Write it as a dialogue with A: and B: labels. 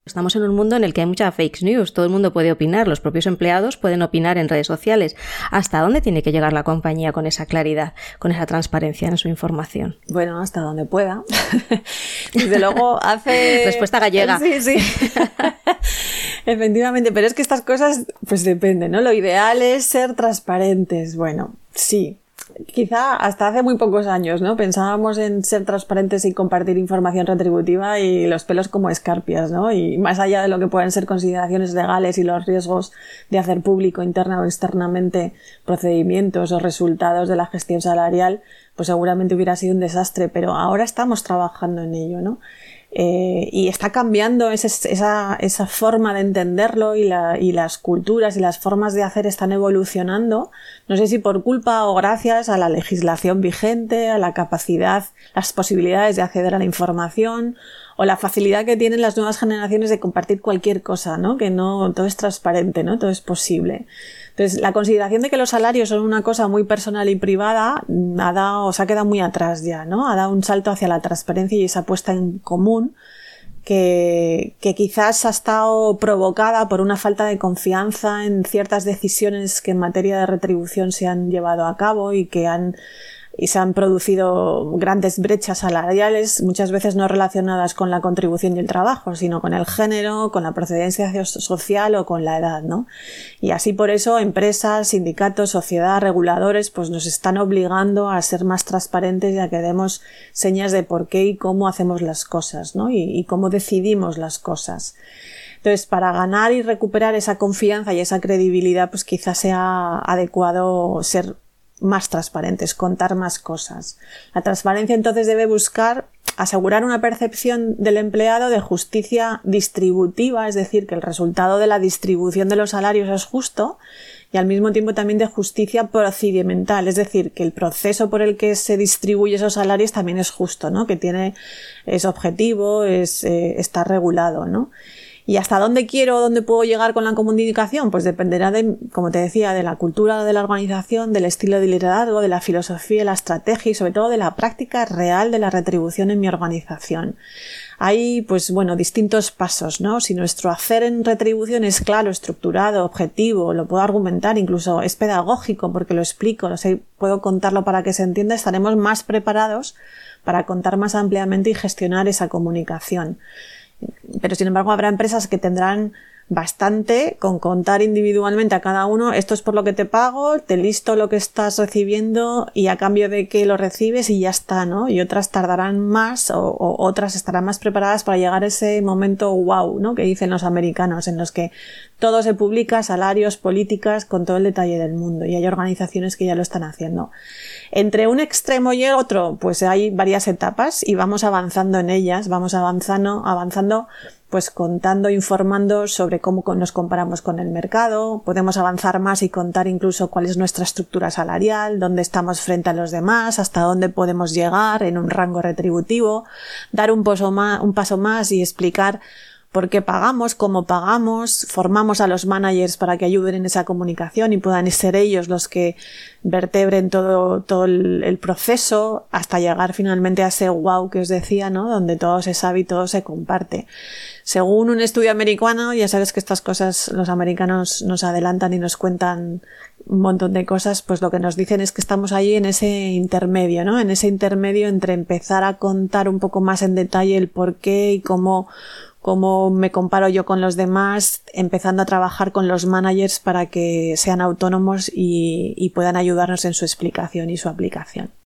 A: Estamos en un mundo en el que hay mucha fake news, todo el mundo puede opinar, los propios empleados pueden opinar en redes sociales. ¿Hasta dónde tiene que llegar la compañía con esa claridad, con esa transparencia en su información?
B: Bueno, hasta donde pueda. Desde luego hace...
A: Respuesta gallega.
B: Sí. Efectivamente, pero es que estas cosas pues dependen, ¿no? Lo ideal es ser transparentes. Bueno, sí. Quizá hasta hace muy pocos años, ¿no? Pensábamos en ser transparentes y compartir información retributiva y los pelos como escarpias, ¿no? Y más allá de lo que pueden ser consideraciones legales y los riesgos de hacer público interna o externamente procedimientos o resultados de la gestión salarial, pues seguramente hubiera sido un desastre, pero ahora estamos trabajando en ello, ¿no? Y está cambiando esa forma de entenderlo y las culturas y las formas de hacer están evolucionando, no sé si por culpa o gracias a la legislación vigente, a la capacidad, las posibilidades de acceder a la información o la facilidad que tienen las nuevas generaciones de compartir cualquier cosa, ¿no? Que no todo es transparente, ¿no? Todo es posible. Entonces, la consideración de que los salarios son una cosa muy personal y privada se ha quedado muy atrás ya, ¿no? Ha dado un salto hacia la transparencia y esa puesta en común que quizás ha estado provocada por una falta de confianza en ciertas decisiones que en materia de retribución se han llevado a cabo y se han producido grandes brechas salariales, muchas veces no relacionadas con la contribución y el trabajo, sino con el género, con la procedencia social o con la edad, ¿no? Y así por eso empresas, sindicatos, sociedad, reguladores, pues nos están obligando a ser más transparentes y a que demos señas de por qué y cómo hacemos las cosas, ¿no? Y cómo decidimos las cosas. Entonces, para ganar y recuperar esa confianza y esa credibilidad, pues quizás sea adecuado ser más transparentes, contar más cosas. La transparencia entonces debe buscar asegurar una percepción del empleado de justicia distributiva, es decir, que el resultado de la distribución de los salarios es justo, y al mismo tiempo también de justicia procedimental, es decir, que el proceso por el que se distribuye esos salarios también es justo, ¿no? Que es objetivo, está regulado, ¿no? ¿Y hasta dónde dónde puedo llegar con la comunicación? Pues dependerá de, como te decía, de la cultura de la organización, del estilo de liderazgo, de la filosofía, de la estrategia y sobre todo de la práctica real de la retribución en mi organización. Hay, pues bueno, distintos pasos, ¿no? Si nuestro hacer en retribución es claro, estructurado, objetivo, lo puedo argumentar, incluso es pedagógico porque lo explico, puedo contarlo para que se entienda, estaremos más preparados para contar más ampliamente y gestionar esa comunicación. Pero sin embargo habrá empresas que tendrán bastante con contar individualmente a cada uno, esto es por lo que te pago, te listo lo que estás recibiendo y a cambio de que lo recibes y ya está, ¿no? Y otras tardarán más o otras estarán más preparadas para llegar a ese momento wow, ¿no? Que dicen los americanos, en los que todo se publica, salarios, políticas, con todo el detalle del mundo, y hay organizaciones que ya lo están haciendo. Entre un extremo y el otro, pues hay varias etapas y vamos avanzando en ellas, vamos avanzando pues contando, informando sobre cómo nos comparamos con el mercado, podemos avanzar más y contar incluso cuál es nuestra estructura salarial, dónde estamos frente a los demás, hasta dónde podemos llegar en un rango retributivo, dar un paso más y explicar por qué pagamos, cómo pagamos, formamos a los managers para que ayuden en esa comunicación y puedan ser ellos los que vertebren todo el proceso hasta llegar finalmente a ese wow que os decía, ¿no? Donde todo se sabe y todo se comparte. Según un estudio americano, ya sabes que estas cosas los americanos nos adelantan y nos cuentan un montón de cosas, pues lo que nos dicen es que estamos ahí en ese intermedio, ¿no? En ese intermedio entre empezar a contar un poco más en detalle el por qué y cómo me comparo yo con los demás, empezando a trabajar con los managers para que sean autónomos y puedan ayudarnos en su explicación y su aplicación.